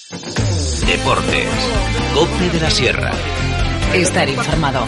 Deportes. COPE de la Sierra. Estar informado.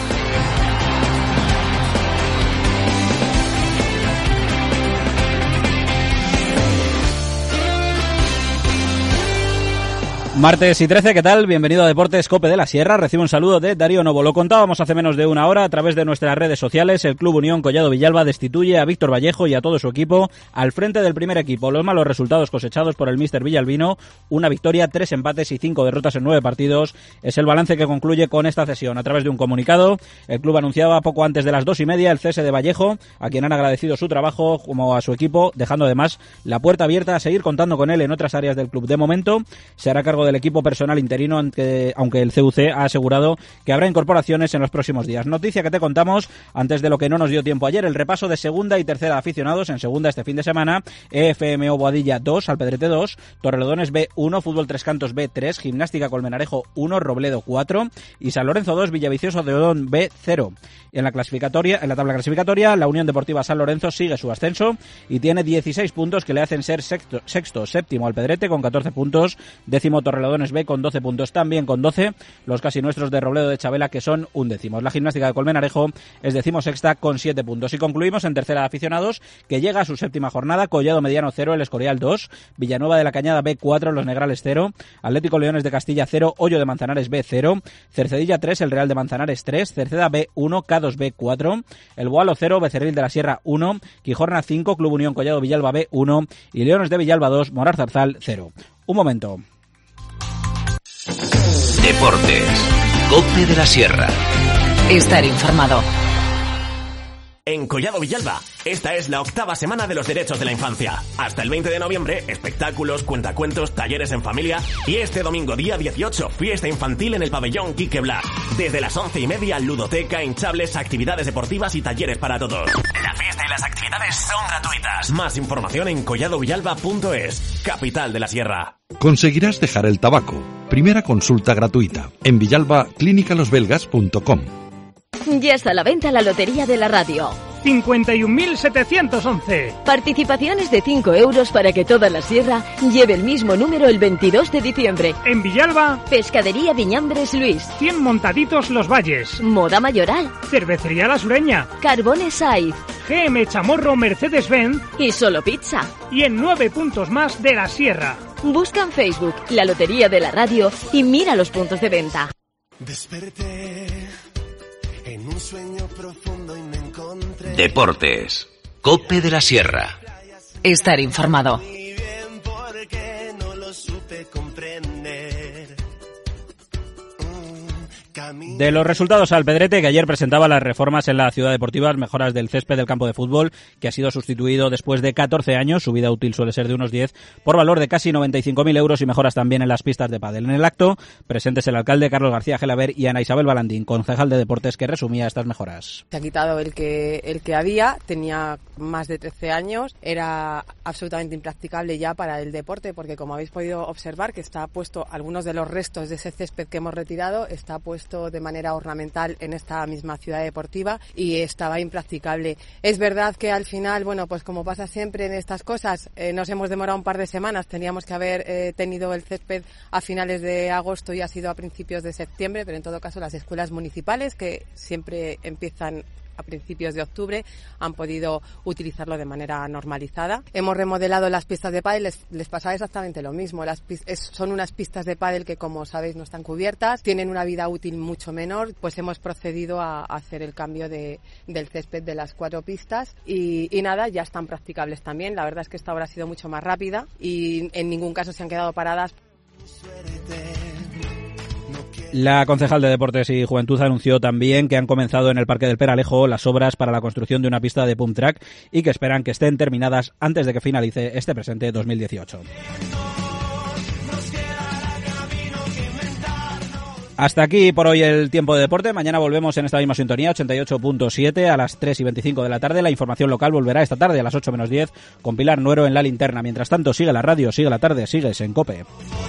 Martes y 13, ¿qué tal? Bienvenido a Deportes COPE de la Sierra. Recibe un saludo de Darío Novo. Lo contábamos hace menos de una hora a través de nuestras redes sociales. El Club Unión Collado Villalba destituye a Víctor Vallejo y a todo su equipo al frente del primer equipo. Los malos resultados cosechados por el míster villalbino, una victoria, 3 empates y 5 derrotas en 9 partidos, es el balance que concluye con esta cesión. A través de un comunicado, el club anunciaba poco antes de las 2:30 el cese de Vallejo, a quien han agradecido su trabajo como a su equipo, dejando además la puerta abierta a seguir contando con él en otras áreas del club. De momento, se hará cargo del equipo personal interino, aunque el CUC ha asegurado que habrá incorporaciones en los próximos días. Noticia que te contamos antes de lo que no nos dio tiempo ayer, el repaso de segunda y tercera aficionados. En segunda este fin de semana, EFMO Boadilla 2, Alpedrete 2, Torrelodones B 1, Fútbol Tres Cantos B 3, Gimnástica Colmenarejo 1, Robledo 4 y San Lorenzo 2, Villavicioso de Odón B 0. En la tabla clasificatoria, la Unión Deportiva San Lorenzo sigue su ascenso y tiene 16 puntos que le hacen ser sexto, séptimo Alpedrete con 14 puntos, décimo Torrelodones B con 12 puntos, también con 12 los casi nuestros de Robledo de Chabela, que son undécimos. La Gimnástica de Colmenarejo es decimosexta con 7 puntos. Y concluimos en tercera de aficionados, que llega a su séptima jornada. Collado Mediano 0, El Escorial 2, Villanueva de la Cañada B 4, Los Negrales 0, Atlético Leones de Castilla 0, Hoyo de Manzanares B 0, Cercedilla 3, El Real de Manzanares 3, Cerceda B 1, K2 B 4, El Boalo 0, Becerril de la Sierra 1, Quijorna 5, Club Unión Collado Villalba B 1 y Leones de Villalba 2, Morar Zarzal 0. Un momento. Deportes. COPE de la Sierra. Estar informado. En Collado Villalba, esta es la 8ª semana de los derechos de la infancia. Hasta el 20 de noviembre, espectáculos, cuentacuentos, talleres en familia y este domingo día 18, fiesta infantil en el pabellón Quique Blas. Desde las 11:30, ludoteca, hinchables, actividades deportivas y talleres para todos. La fiesta y las actividades son gratuitas. Más información en colladovillalba.es, capital de la Sierra. Conseguirás dejar el tabaco. Primera consulta gratuita. En Villalba, clínicalosbelgas.com. Ya está a la venta la lotería de la radio. 51.711. Participaciones de 5 euros para que toda la sierra lleve el mismo número el 22 de diciembre. En Villalba, Pescadería Viñambres Luis. 100 montaditos Los Valles. Moda Mayoral. Cervecería La Sureña. Carbones Saiz. GM Chamorro Mercedes-Benz. Y Solo Pizza. Y en 9 puntos más de la sierra. Busca en Facebook la lotería de la radio y mira los puntos de venta. Desperté en un sueño profundo y me encontré. Deportes. COPE de la Sierra. Estar informado. De los resultados al Pedrete, que ayer presentaba las reformas en la ciudad deportiva, las mejoras del césped del campo de fútbol, que ha sido sustituido después de 14 años, su vida útil suele ser de unos 10, por valor de casi 95.000 euros y mejoras también en las pistas de pádel. En el acto, presentes el alcalde Carlos García Gelaber y Ana Isabel Balandín, concejal de deportes, que resumía estas mejoras. Se ha quitado el que había, tenía más de 13 años, era absolutamente impracticable ya para el deporte, porque como habéis podido observar, que está puesto, algunos de los restos de ese césped que hemos retirado, está puesto de manera ornamental en esta misma ciudad deportiva y estaba impracticable. Es verdad que al final, bueno, pues como pasa siempre en estas cosas, nos hemos demorado un par de semanas, teníamos que haber tenido el césped a finales de agosto y ha sido a principios de septiembre, pero en todo caso las escuelas municipales, que siempre empiezan a principios de octubre, han podido utilizarlo de manera normalizada. Hemos remodelado las pistas de pádel, les pasaba exactamente lo mismo. Son unas pistas de pádel que, como sabéis, no están cubiertas, tienen una vida útil mucho menor, pues hemos procedido a hacer el cambio del césped de las 4 pistas y nada, ya están practicables también. La verdad es que esta obra ha sido mucho más rápida y en ningún caso se han quedado paradas. La concejal de Deportes y Juventud anunció también que han comenzado en el Parque del Peralejo las obras para la construcción de una pista de pump track y que esperan que estén terminadas antes de que finalice este presente 2018. Hasta aquí por hoy el tiempo de deporte. Mañana volvemos en esta misma sintonía, 88.7 a las 3:25 de la tarde. La información local volverá esta tarde a las 8 menos 10 con Pilar Nuero en La Linterna. Mientras tanto, sigue la radio, sigue la tarde, sigues en COPE.